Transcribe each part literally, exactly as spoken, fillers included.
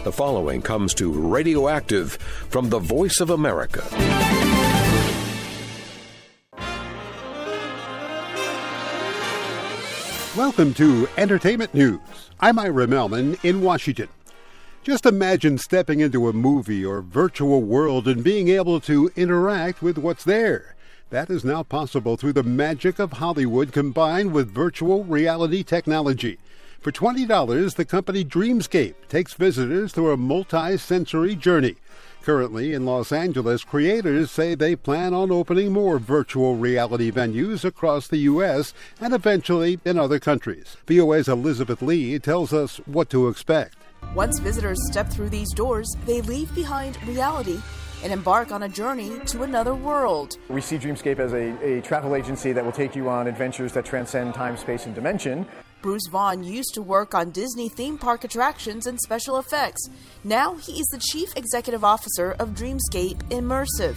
The following comes to Radioactive from the Voice of America. Welcome to Entertainment News. I'm Ira Melman in Washington. Just imagine stepping into a movie or virtual world and being able to interact with what's there. That is now possible through the magic of Hollywood combined with virtual reality technology. For twenty dollars, the company Dreamscape takes visitors through a multi-sensory journey. Currently in Los Angeles, creators say they plan on opening more virtual reality venues across the U S and eventually in other countries. V O A's Elizabeth Lee tells us what to expect. Once visitors step through these doors, they leave behind reality and embark on a journey to another world. We see Dreamscape as a, a travel agency that will take you on adventures that transcend time, space, and dimension. Bruce Vaughn used to work on Disney theme park attractions and special effects. Now he is the Chief Executive Officer of Dreamscape Immersive.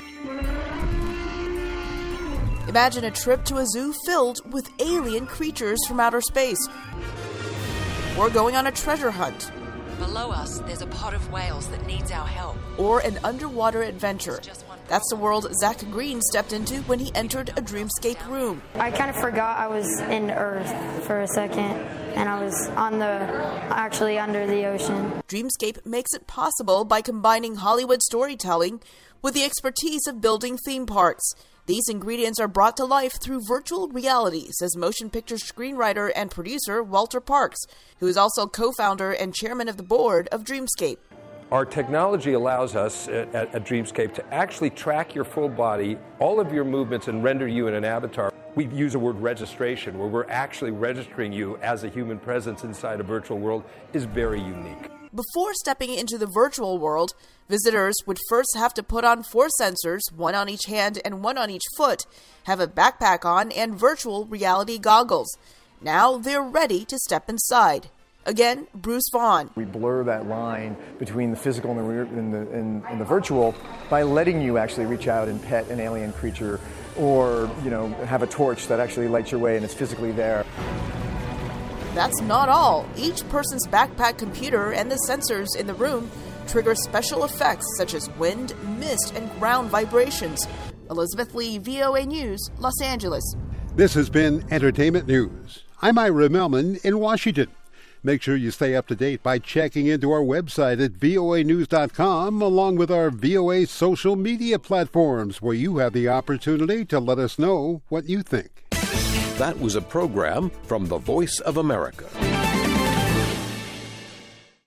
Imagine a trip to a zoo filled with alien creatures from outer space. Or going on a treasure hunt. Below us, there's a pod of whales that needs our help. Or an underwater adventure. That's the world Zach Green stepped into when he entered a Dreamscape room. I kind of forgot I was in Earth for a second, and I was on the, actually under the ocean. Dreamscape makes it possible by combining Hollywood storytelling with the expertise of building theme parks. These ingredients are brought to life through virtual reality, says motion picture screenwriter and producer Walter Parks, who is also co-founder and chairman of the board of Dreamscape. Our technology allows us at, at Dreamscape to actually track your full body, all of your movements, and render you in an avatar. We use the word registration, where we're actually registering you as a human presence inside a virtual world, is very unique. Before stepping into the virtual world, visitors would first have to put on four sensors, one on each hand and one on each foot, have a backpack on, and virtual reality goggles. Now they're ready to step inside. Again, Bruce Vaughn. We blur that line between the physical and the, and, the, and, and the virtual by letting you actually reach out and pet an alien creature or, you know, have a torch that actually lights your way and it's physically there. That's not all. Each person's backpack computer and the sensors in the room trigger special effects such as wind, mist, and ground vibrations. Elizabeth Lee, V O A News, Los Angeles. This has been Entertainment News. I'm Ira Melman in Washington. Make sure you stay up to date by checking into our website at V O A news dot com, along with our V O A social media platforms, where you have the opportunity to let us know what you think. That was a program from the Voice of America.